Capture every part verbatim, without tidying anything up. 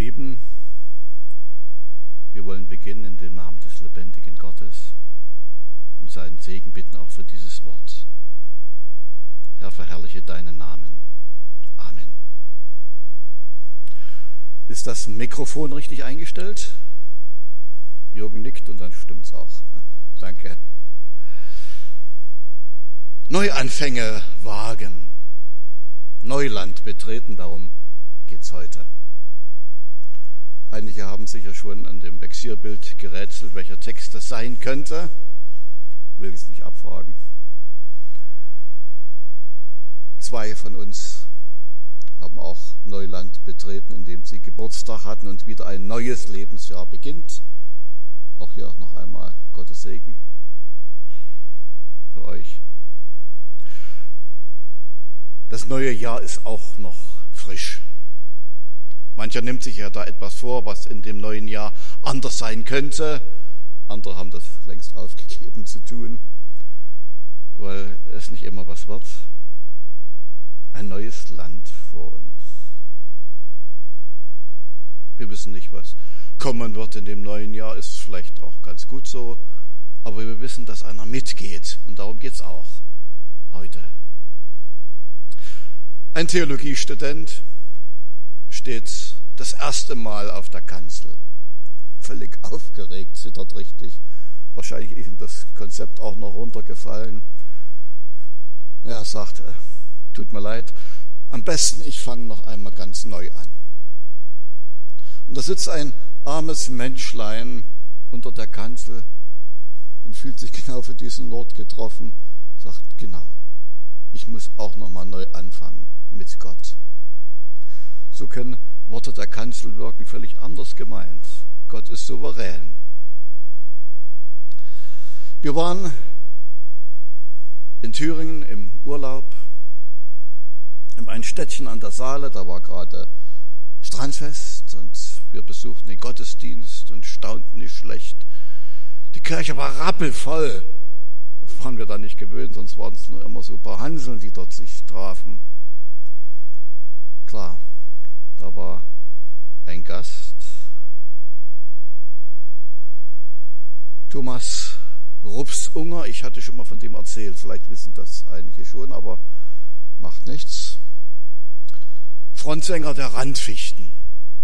Lieben, wir wollen beginnen in dem Namen des lebendigen Gottes und seinen Segen bitten auch für dieses Wort. Herr, verherrliche deinen Namen. Amen. Ist das Mikrofon richtig eingestellt? Jürgen nickt und dann stimmt's auch. Danke. Neuanfänge wagen, Neuland betreten, darum geht's heute. Einige haben sicher schon an dem Vexierbild gerätselt, welcher Text das sein könnte. Will es nicht abfragen. Zwei von uns haben auch Neuland betreten, indem sie Geburtstag hatten und wieder ein neues Lebensjahr beginnt. Auch hier noch einmal Gottes Segen für euch. Das neue Jahr ist auch noch frisch. Mancher nimmt sich ja da etwas vor, was in dem neuen Jahr anders sein könnte. Andere haben das längst aufgegeben zu tun, weil es nicht immer was wird. Ein neues Land vor uns. Wir wissen nicht, was kommen wird in dem neuen Jahr, ist vielleicht auch ganz gut so, aber wir wissen, dass einer mitgeht und darum geht's auch heute. Ein Theologiestudent steht das erste Mal auf der Kanzel, völlig aufgeregt, zittert richtig, wahrscheinlich ist ihm das Konzept auch noch runtergefallen. Er sagt, tut mir leid, am besten ich fange noch einmal ganz neu an. Und da sitzt ein armes Menschlein unter der Kanzel und fühlt sich genau für diesen Wort getroffen, sagt, genau, ich muss auch noch mal neu anfangen mit Gott. So können Worte der Kanzel wirken, völlig anders gemeint. Gott ist souverän. Wir waren in Thüringen im Urlaub, in einem Städtchen an der Saale, da war gerade Strandfest und wir besuchten den Gottesdienst und staunten nicht schlecht. Die Kirche war rappelvoll. Das waren wir da nicht gewöhnt, sonst waren es nur immer so ein paar Hanseln, die dort sich trafen. Klar, da war ein Gast, Thomas Rupsunger. Ich hatte schon mal von dem erzählt, vielleicht wissen das einige schon, aber macht nichts. Frontsänger der Randfichten.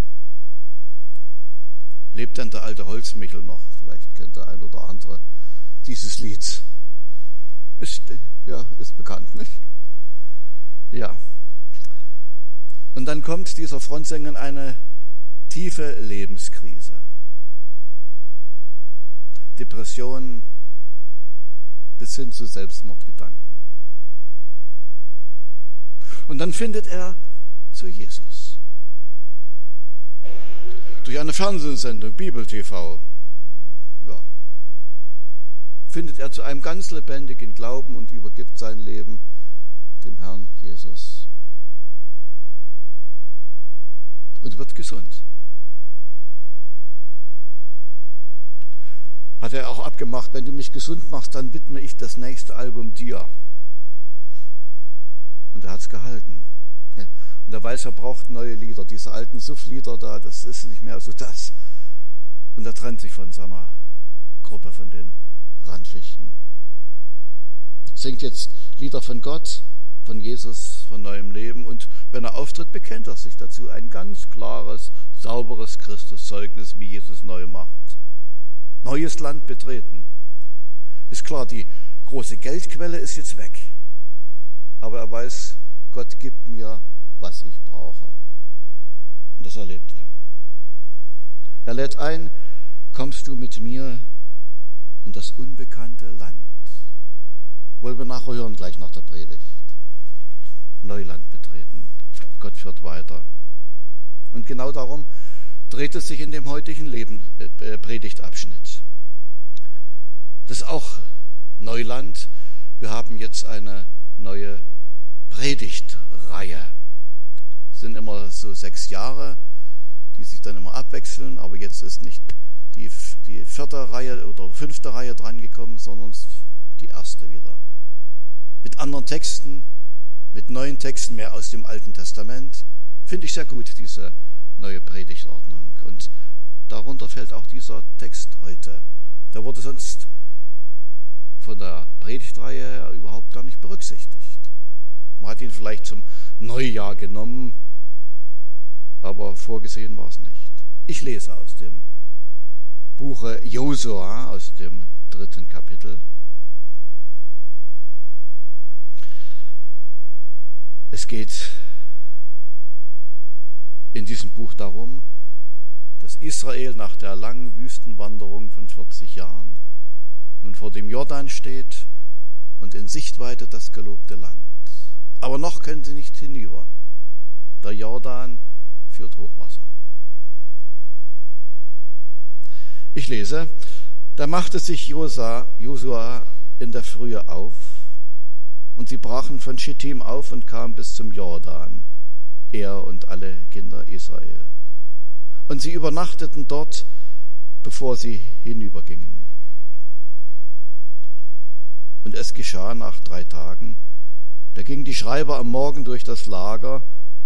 Lebt denn der alte Holzmichel noch? Vielleicht kennt der ein oder andere dieses Lied. Ist, ja, ist bekannt, nicht? Ja. Und dann kommt dieser Frontsänger in eine tiefe Lebenskrise. Depression bis hin zu Selbstmordgedanken. Und dann findet er zu Jesus. Durch eine Fernsehsendung, Bibel T V, ja, findet er zu einem ganz lebendigen Glauben und übergibt sein Leben dem Herrn Jesus. Und wird gesund. Hat er auch abgemacht, wenn du mich gesund machst, dann widme ich das nächste Album dir. Und er hat es gehalten. Ja. Und er weiß, er braucht neue Lieder. Diese alten Suff-Lieder da, das ist nicht mehr so das. Und er trennt sich von seiner Gruppe, von den Randfichten. Singt jetzt Lieder von Gott, von Jesus, von neuem Leben. Und wenn er auftritt, bekennt er sich dazu. Ein ganz klares, sauberes Christuszeugnis, wie Jesus neu macht. Neues Land betreten. Ist klar, die große Geldquelle ist jetzt weg. Aber er weiß, Gott gibt mir, was ich brauche. Und das erlebt er. Er lädt ein, kommst du mit mir in das unbekannte Land. Wollen wir nachher hören, gleich nach der Predigt. Neuland betreten. Gott führt weiter. Und genau darum dreht es sich in dem heutigen Leben, äh, Predigtabschnitt. Das ist auch Neuland. Wir haben jetzt eine neue Predigtreihe. Es sind immer so sechs Jahre, die sich dann immer abwechseln, aber jetzt ist nicht die, die vierte Reihe oder fünfte Reihe drangekommen, sondern die erste wieder. Mit anderen Texten, mit neuen Texten, mehr aus dem Alten Testament. Finde ich sehr gut, diese neue Predigtordnung. Und darunter fällt auch dieser Text heute. Der wurde sonst von der Predigtreihe überhaupt gar nicht berücksichtigt. Man hat ihn vielleicht zum Neujahr genommen, aber vorgesehen war es nicht. Ich lese aus dem Buche Josua, aus dem dritten Kapitel. Es geht in diesem Buch darum, dass Israel nach der langen Wüstenwanderung von vierzig Jahren nun vor dem Jordan steht und in Sichtweite das gelobte Land. Aber noch können sie nicht hinüber. Der Jordan führt Hochwasser. Ich lese: Da machte sich Josua in der Frühe auf, und sie brachen von Schittim auf und kamen bis zum Jordan, er und alle Kinder Israel. Und sie übernachteten dort, bevor sie hinübergingen. Und es geschah nach drei Tagen, da gingen die Schreiber am Morgen durch das Lager,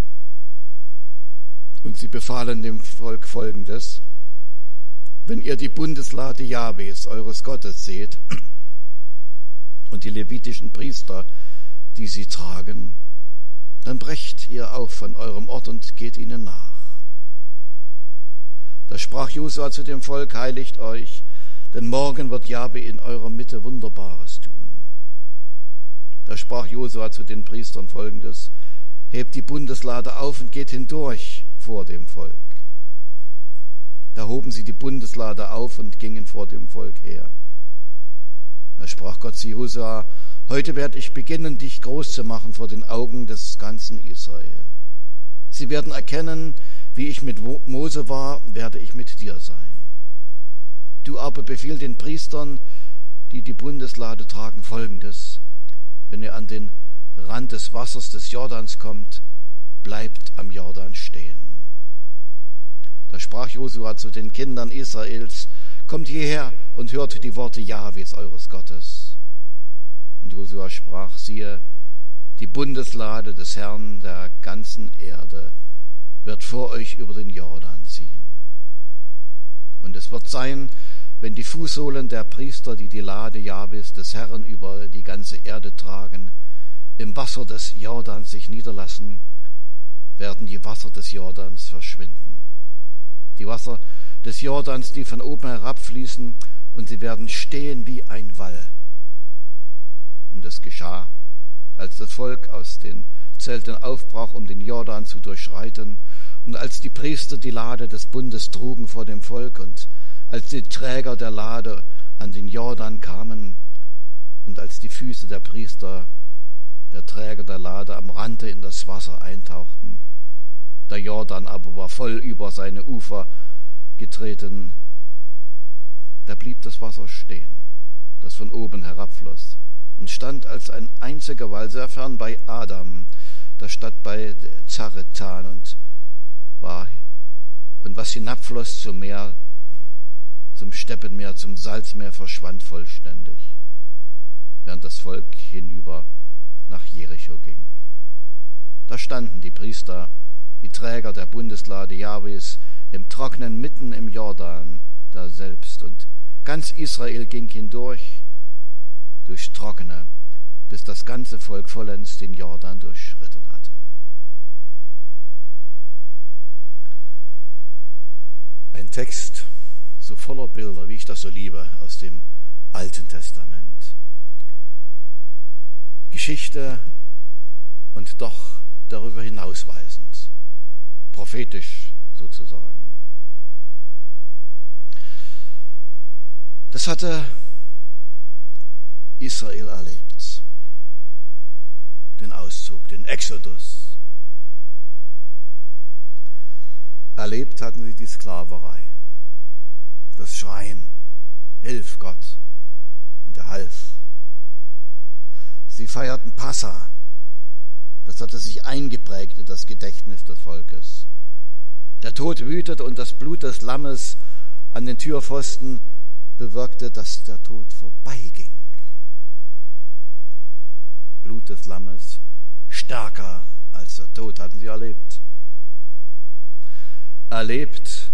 und sie befahlen dem Volk Folgendes: Wenn ihr die Bundeslade Jahwes, eures Gottes, seht, und die levitischen Priester, die sie tragen, dann brecht ihr auf von eurem Ort und geht ihnen nach. Da sprach Josua zu dem Volk: Heiligt euch, denn morgen wird Jahwe in eurer Mitte Wunderbares tun. Da sprach Josua zu den Priestern Folgendes: Hebt die Bundeslade auf und geht hindurch vor dem Volk. Da hoben sie die Bundeslade auf und gingen vor dem Volk her. Da sprach Gott zu Josua: Heute werde ich beginnen, dich groß zu machen vor den Augen des ganzen Israel. Sie werden erkennen, wie ich mit Mose war, werde ich mit dir sein. Du aber befiehl den Priestern, die die Bundeslade tragen, Folgendes: Wenn ihr an den Rand des Wassers des Jordans kommt, bleibt am Jordan stehen. Da sprach Josua zu den Kindern Israels: Kommt hierher und hört die Worte Jahwes, eures Gottes. Und Josua sprach: Siehe, die Bundeslade des Herrn der ganzen Erde wird vor euch über den Jordan ziehen. Und es wird sein, wenn die Fußsohlen der Priester, die die Lade Jahwes des Herrn über die ganze Erde tragen, im Wasser des Jordans sich niederlassen, werden die Wasser des Jordans verschwinden. Die Wasser des Jordans, die von oben herabfließen, und sie werden stehen wie ein Wall. Und es geschah, als das Volk aus den Zelten aufbrach, um den Jordan zu durchschreiten, und als die Priester die Lade des Bundes trugen vor dem Volk, und als die Träger der Lade an den Jordan kamen, und als die Füße der Priester, der Träger der Lade, am Rande in das Wasser eintauchten, der Jordan aber war voll über seine Ufer getreten, da blieb das Wasser stehen, das von oben herabfloss, und stand als ein einziger Wall sehr fern bei Adam, der Stadt bei Zaretan, und war und was hinabfloss zum Meer, zum Steppenmeer, zum Salzmeer, verschwand vollständig, während das Volk hinüber nach Jericho ging. Da standen die Priester, die Träger der Bundeslade Jahwes, im Trocknen mitten im Jordan da selbst, und ganz Israel ging hindurch durchs Trockene, bis das ganze Volk vollends den Jordan durchschritten hatte. Ein Text so voller Bilder, wie ich das so liebe, aus dem Alten Testament. Geschichte und doch darüber hinausweisend, prophetisch sozusagen. Das hatte Israel erlebt, den Auszug, den Exodus. Erlebt hatten sie die Sklaverei, das Schreien: Hilf Gott, und er half. Sie feierten Passa, das hatte sich eingeprägt in das Gedächtnis des Volkes. Der Tod wütet, und das Blut des Lammes an den Türpfosten bewirkte, dass der Tod vorbeiging. Blut des Lammes, stärker als der Tod, hatten sie erlebt. erlebt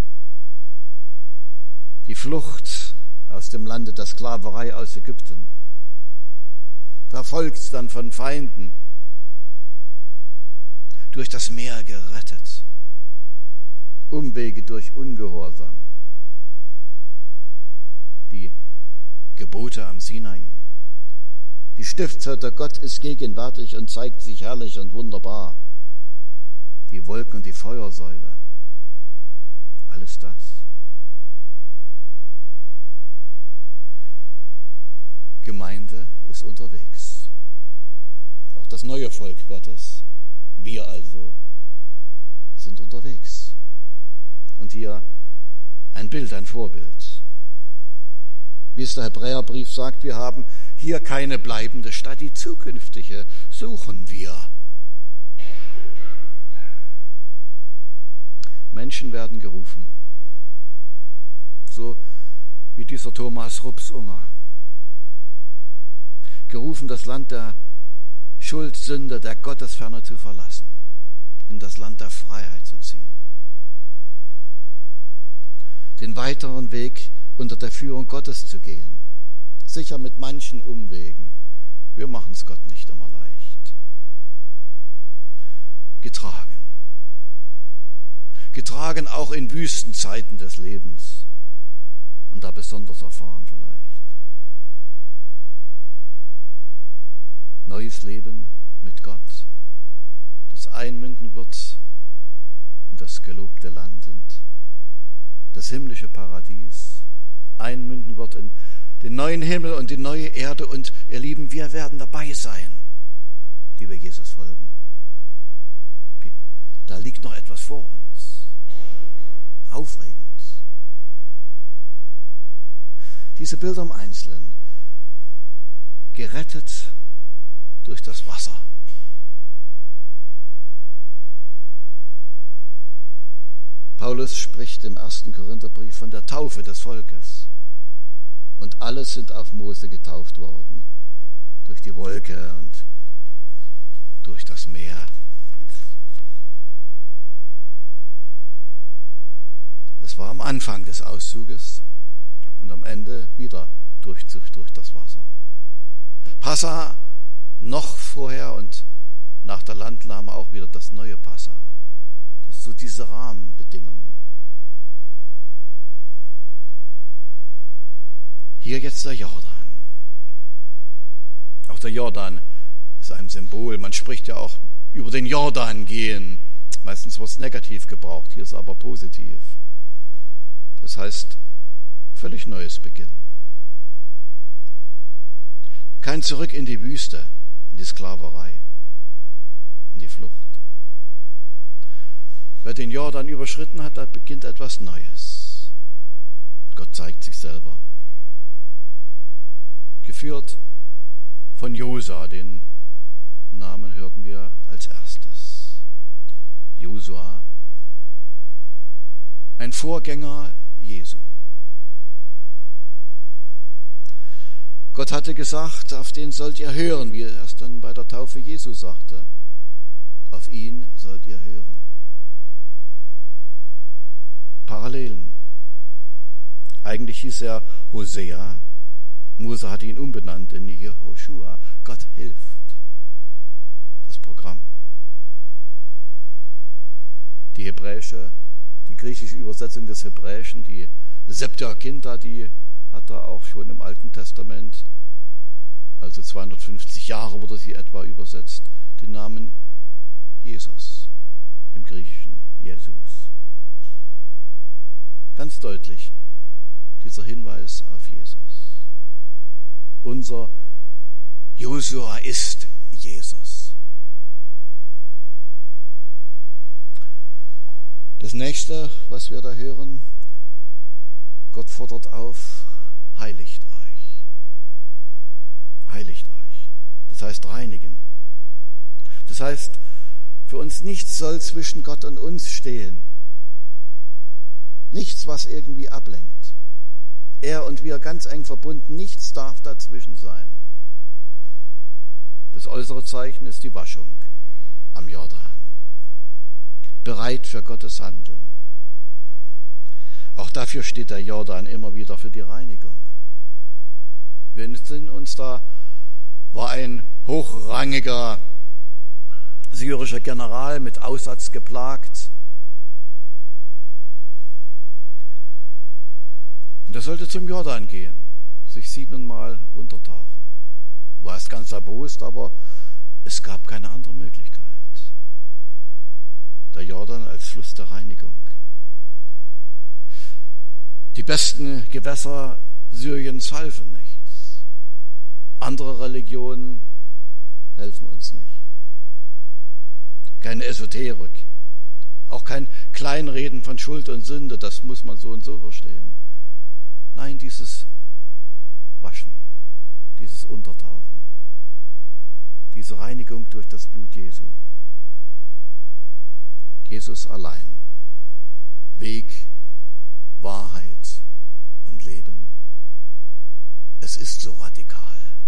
die Flucht aus dem Lande der Sklaverei aus Ägypten, verfolgt dann von Feinden, durch das Meer gerettet, Umwege durch Ungehorsam, die Gebote am Sinai. Die Stiftshütte, Gott ist gegenwärtig und zeigt sich herrlich und wunderbar. Die Wolken und die Feuersäule, alles das. Gemeinde ist unterwegs. Auch das neue Volk Gottes, wir also, sind unterwegs. Und hier ein Bild, ein Vorbild. Wie es der Hebräerbrief sagt, wir haben hier keine bleibende Stadt, die zukünftige suchen wir. Menschen werden gerufen, so wie dieser Thomas Rupsunger. Gerufen, das Land der Schuld, Sünde, der Gottesferne zu verlassen, in das Land der Freiheit zu ziehen. Den weiteren Weg unter der Führung Gottes zu gehen, sicher mit manchen Umwegen. Wir machen es Gott nicht immer leicht. Getragen. Getragen auch in Wüstenzeiten des Lebens und da besonders erfahren vielleicht. Neues Leben mit Gott, das einmünden wird in das gelobte Land und das himmlische Paradies, einmünden wird in den neuen Himmel und die neue Erde. Und ihr Lieben, wir werden dabei sein, die wir Jesus folgen. Da liegt noch etwas vor uns. Aufregend. Diese Bilder im Einzelnen. Gerettet durch das Wasser. Paulus spricht im ersten Korintherbrief von der Taufe des Volkes. Und alle sind auf Mose getauft worden, durch die Wolke und durch das Meer. Das war am Anfang des Auszuges und am Ende wieder Durchzug durch das Wasser. Passa noch vorher und nach der Landnahme auch wieder das neue Passa. Das sind so diese Rahmenbedingungen. Hier jetzt der Jordan. Auch der Jordan ist ein Symbol. Man spricht ja auch über den Jordan gehen. Meistens wird es negativ gebraucht, hier ist es aber positiv. Das heißt, völlig neues Beginn. Kein Zurück in die Wüste, in die Sklaverei, in die Flucht. Wer den Jordan überschritten hat, da beginnt etwas Neues. Gott zeigt sich selber. Geführt von Josua, den Namen hörten wir als erstes. Josua, ein Vorgänger Jesu. Gott hatte gesagt, auf den sollt ihr hören, wie er es dann bei der Taufe Jesu sagte. Auf ihn sollt ihr hören. Parallelen. Eigentlich hieß er Hosea. Mose hatte ihn umbenannt in Jehoschua. Gott hilft. Das Programm. Die hebräische, die griechische Übersetzung des Hebräischen, die Septuaginta, die hat er auch schon im Alten Testament, also zweihundertfünfzig Jahre wurde sie etwa übersetzt, den Namen Jesus, im Griechischen Jesus. Ganz deutlich dieser Hinweis auf Jesus. Unser Josua ist Jesus. Das nächste, was wir da hören, Gott fordert auf, heiligt euch. Heiligt euch. Das heißt reinigen. Das heißt, für uns nichts soll zwischen Gott und uns stehen. Nichts, was irgendwie ablenkt. Er und wir ganz eng verbunden, nichts darf dazwischen sein. Das äußere Zeichen ist die Waschung am Jordan. Bereit für Gottes Handeln. Auch dafür steht der Jordan immer wieder, für die Reinigung. Wir entsinnen uns, da war ein hochrangiger syrischer General mit Aussatz geplagt. Und er sollte zum Jordan gehen, sich siebenmal untertauchen. War erst ganz erbost, aber es gab keine andere Möglichkeit. Der Jordan als Fluss der Reinigung. Die besten Gewässer Syriens halfen nichts. Andere Religionen helfen uns nicht. Keine Esoterik, auch kein Kleinreden von Schuld und Sünde, das muss man so und so verstehen. Nein, dieses Waschen, dieses Untertauchen, diese Reinigung durch das Blut Jesu. Jesus allein, Weg, Wahrheit und Leben. Es ist so radikal.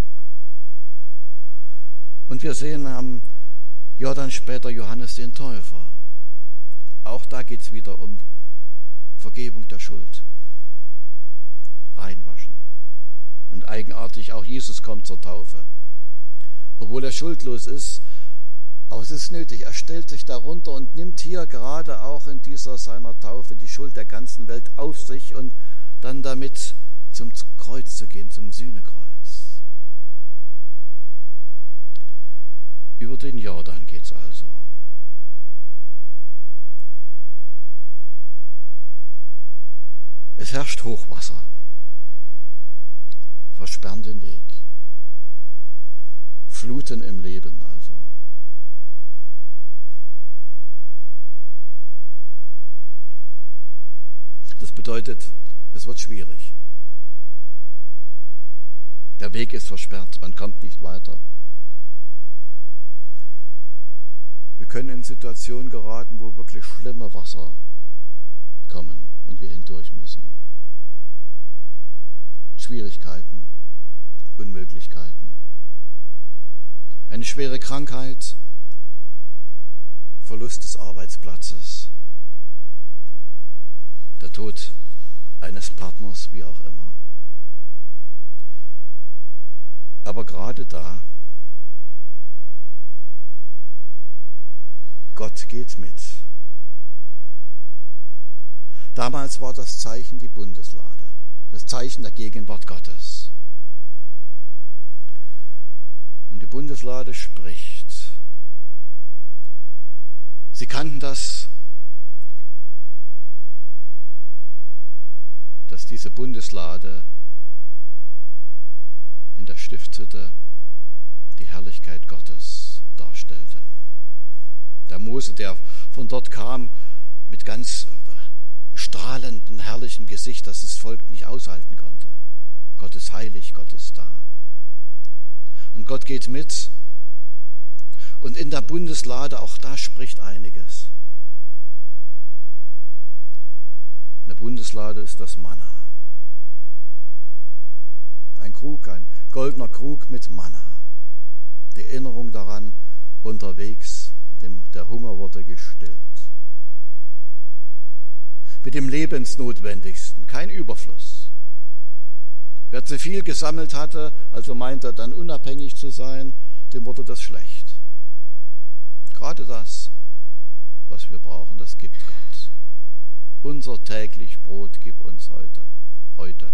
Und wir sehen am Jordan später Johannes den Täufer. Auch da geht es wieder um Vergebung der Schuld. Reinwaschen. Und eigenartig, auch Jesus kommt zur Taufe. Obwohl er schuldlos ist, aber es ist nötig. Er stellt sich darunter und nimmt hier gerade auch in dieser seiner Taufe die Schuld der ganzen Welt auf sich und dann damit zum Kreuz zu gehen, zum Sühnekreuz. Über den Jordan geht's also. Es herrscht Hochwasser, versperren den Weg, Fluten im Leben also. Das bedeutet, es wird schwierig. Der Weg ist versperrt, man kommt nicht weiter. Wir können in Situationen geraten, wo wirklich schlimme Wasser kommen und wir hindurch müssen. Schwierigkeiten, Unmöglichkeiten. Eine schwere Krankheit, Verlust des Arbeitsplatzes, der Tod eines Partners, wie auch immer. Aber gerade da, Gott geht mit. Damals war das Zeichen die Bundeslade, das Zeichen der Gegenwart Gottes. Und die Bundeslade spricht. Sie kannten das, dass diese Bundeslade in der Stiftshütte die Herrlichkeit Gottes darstellte. Der Mose, der von dort kam, mit ganz strahlendem, herrlichem Gesicht, das das Volk nicht aushalten konnte. Gott ist heilig, Gott ist da. Und Gott geht mit. Und in der Bundeslade, auch da spricht einiges. In der Bundeslade ist das Manna. Ein Krug, ein goldener Krug mit Manna. Die Erinnerung daran, unterwegs, der Hunger wurde gestillt. Mit dem Lebensnotwendigsten, kein Überfluss. Wer zu viel gesammelt hatte, also meinte dann unabhängig zu sein, dem wurde das schlecht. Gerade das, was wir brauchen, das gibt Gott. Unser täglich Brot gib uns heute. Heute.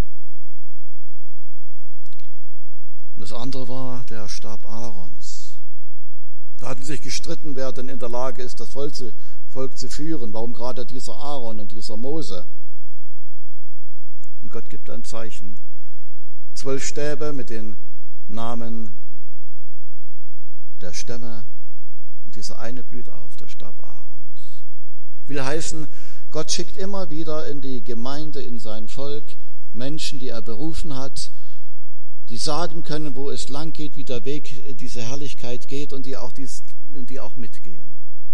Und das andere war der Stab Aarons. Da hatten sich gestritten, wer denn in der Lage ist, das Volk zu, Volk zu führen. Warum gerade dieser Aaron und dieser Mose? Und Gott gibt ein Zeichen. Zwölf Stäbe mit den Namen der Stämme. Und dieser eine blüht auf, der Stab Aarons. Will heißen, Gott schickt immer wieder in die Gemeinde, in sein Volk, Menschen, die er berufen hat, die sagen können, wo es lang geht, wie der Weg in diese Herrlichkeit geht und die auch, dies, und die auch mitgehen.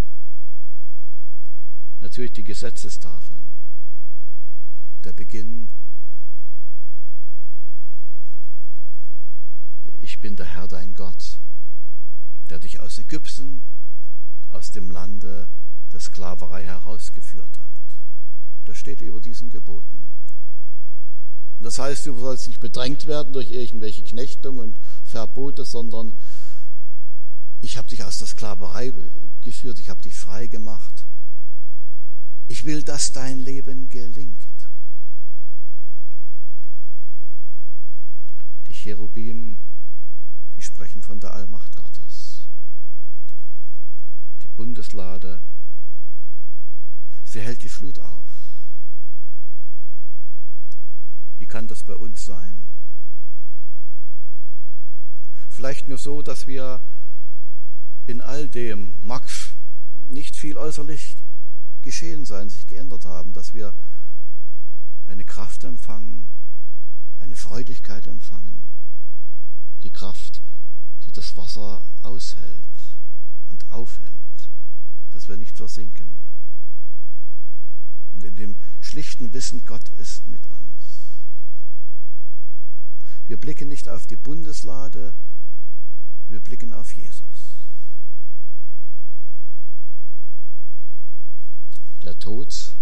Natürlich die Gesetzestafeln, der Beginn. Ich bin der Herr, dein Gott, der dich aus Ägypten, aus dem Lande der Sklaverei herausgeführt hat. das steht über diesen Geboten. Und das heißt, du sollst nicht bedrängt werden durch irgendwelche Knechtungen und Verbote, sondern ich habe dich aus der Sklaverei geführt, ich habe dich frei gemacht. Ich will, dass dein Leben gelingt. Die Cherubim, die sprechen von der Allmacht Gottes. Die Bundeslade, sie hält die Flut auf. Wie kann das bei uns sein? Vielleicht nur so, dass wir in all dem, mag nicht viel äußerlich geschehen sein, sich geändert haben, dass wir eine Kraft empfangen, eine Freudigkeit empfangen, die Kraft, die das Wasser aushält und aufhält, dass wir nicht versinken. Und in dem schlichten Wissen, Gott ist mit uns. Wir blicken nicht auf die Bundeslade, wir blicken auf Jesus. Der Tod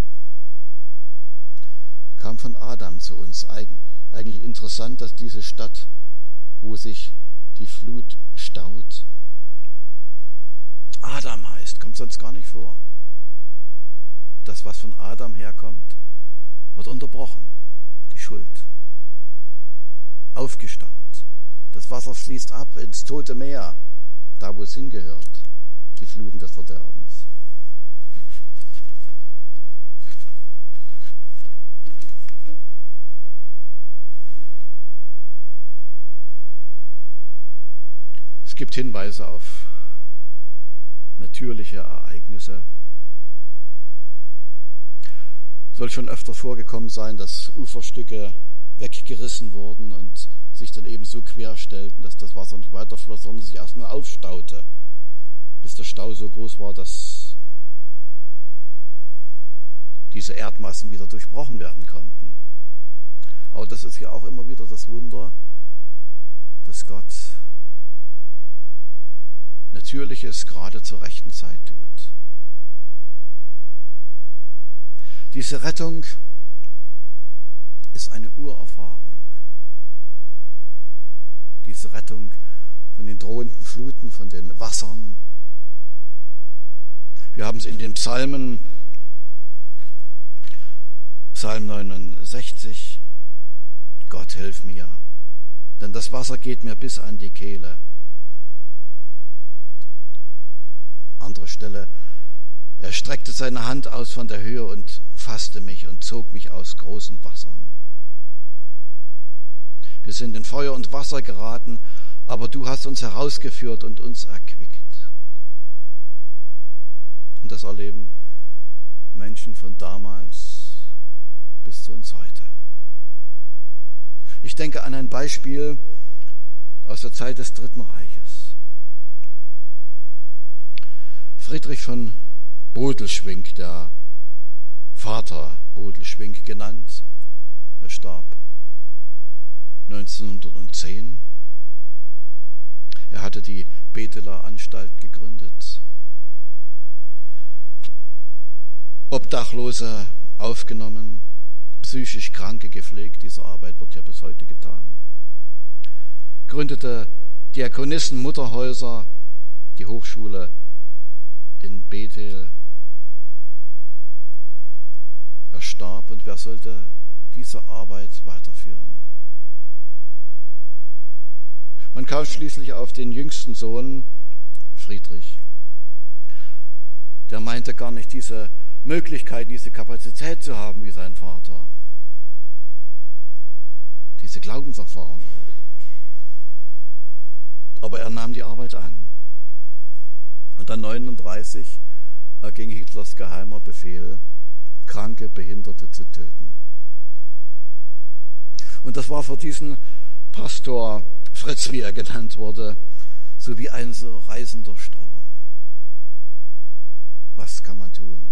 kam von Adam zu uns. Eigentlich interessant, dass diese Stadt, wo sich die Flut staut, Adam heißt, kommt sonst gar nicht vor. Das, was von Adam herkommt, wird unterbrochen. Die Schuld. Aufgestaut. Das Wasser fließt ab ins Tote Meer, da wo es hingehört. Die Fluten des Verderbens. Es gibt Hinweise auf natürliche Ereignisse. Soll schon öfter vorgekommen sein, dass Uferstücke weggerissen wurden und sich dann eben so querstellten, dass das Wasser nicht weiterfloss, sondern sich erstmal aufstaute, bis der Stau so groß war, dass diese Erdmassen wieder durchbrochen werden konnten. Aber das ist ja auch immer wieder das Wunder, dass Gott Natürliches gerade zur rechten Zeit tut. Diese Rettung ist eine Urerfahrung. Diese Rettung von den drohenden Fluten, von den Wassern. Wir haben es in den Psalmen, Psalm neunundsechzig, Gott hilf mir, denn das Wasser geht mir bis an die Kehle. Andere Stelle, er streckte seine Hand aus von der Höhe und fasste mich und zog mich aus großen Wassern. Wir sind in Feuer und Wasser geraten, aber du hast uns herausgeführt und uns erquickt. Und das erleben Menschen von damals bis zu uns heute. Ich denke an ein Beispiel aus der Zeit des Dritten Reiches. Friedrich von Bodelschwingh, der Vater Bodelschwingh genannt, er starb neunzehnhundertzehn. Er hatte die Beteler Anstalt gegründet, Obdachlose aufgenommen, psychisch Kranke gepflegt, diese Arbeit wird ja bis heute getan, gründete Diakonissen-Mutterhäuser, die Hochschule in Bethel. Er starb und wer sollte diese Arbeit weiterführen? Man kam schließlich auf den jüngsten Sohn, Friedrich. Der meinte gar nicht diese Möglichkeit, diese Kapazität zu haben wie sein Vater. Diese Glaubenserfahrung. Aber er nahm die Arbeit an. Und dann neununddreißig erging Hitlers geheimer Befehl, Kranke, Behinderte zu töten. Und das war für diesen Pastor Fritz, wie er genannt wurde, so wie ein so reißender Strom. Was kann man tun?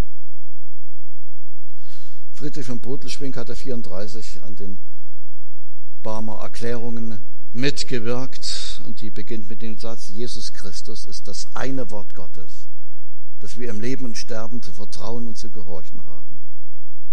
Friedrich von Bodelschwingh hatte vierunddreißig an den Barmer Erklärungen mitgewirkt und die beginnt mit dem Satz, Jesus Christus ist das eine Wort Gottes, das wir im Leben und Sterben zu vertrauen und zu gehorchen haben.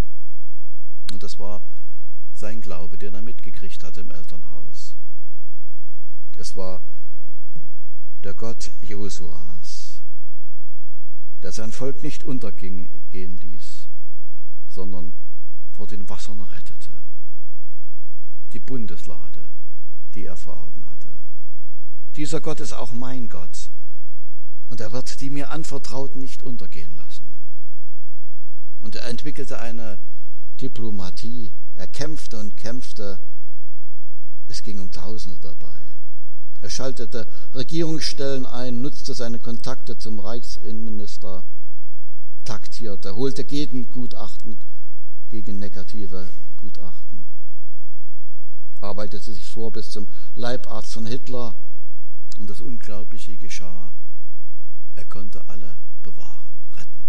Und das war sein Glaube, den er mitgekriegt hatte im Elternhaus. Es war der Gott Josuas, der sein Volk nicht untergehen ließ, sondern vor den Wassern rettete. Die Bundeslade, die er vor Augen hatte. Dieser Gott ist auch mein Gott, und er wird die mir anvertrauten nicht untergehen lassen. Und er entwickelte eine Diplomatie. Er kämpfte und kämpfte. Es ging um Tausende dabei. Er schaltete Regierungsstellen ein, nutzte seine Kontakte zum Reichsinnenminister, taktierte, holte Gegengutachten gegen negative Gutachten, arbeitete sich vor bis zum Leibarzt von Hitler, und das Unglaubliche geschah: Er konnte alle bewahren, retten.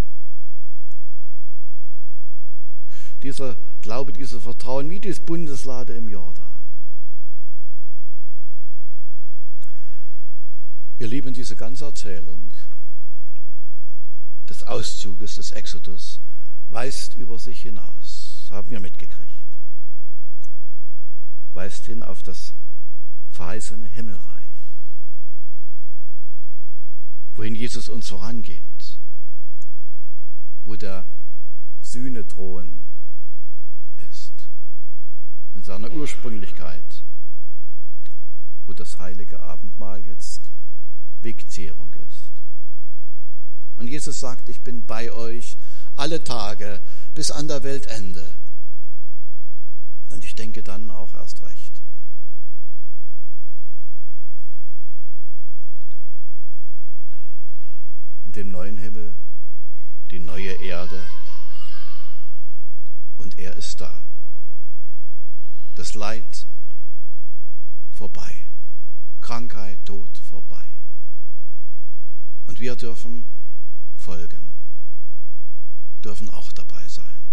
Dieser Glaube, dieses Vertrauen, wie die Bundeslade im Jordan. Ihr Lieben, diese ganze Erzählung des Auszuges des Exodus weist über sich hinaus, haben wir mitgekriegt, weist hin auf das verheißene Himmelreich, wohin Jesus uns vorangeht, wo der Sühnethron ist, in seiner Ursprünglichkeit, wo das heilige Abendmahl jetzt Wegzehrung ist. Und Jesus sagt: Ich bin bei euch alle Tage bis an der Weltende. Und ich denke dann auch erst recht. In dem neuen Himmel, die neue Erde, und er ist da. Das Leid vorbei, Krankheit, Tod vorbei. Und wir dürfen folgen, dürfen auch dabei sein.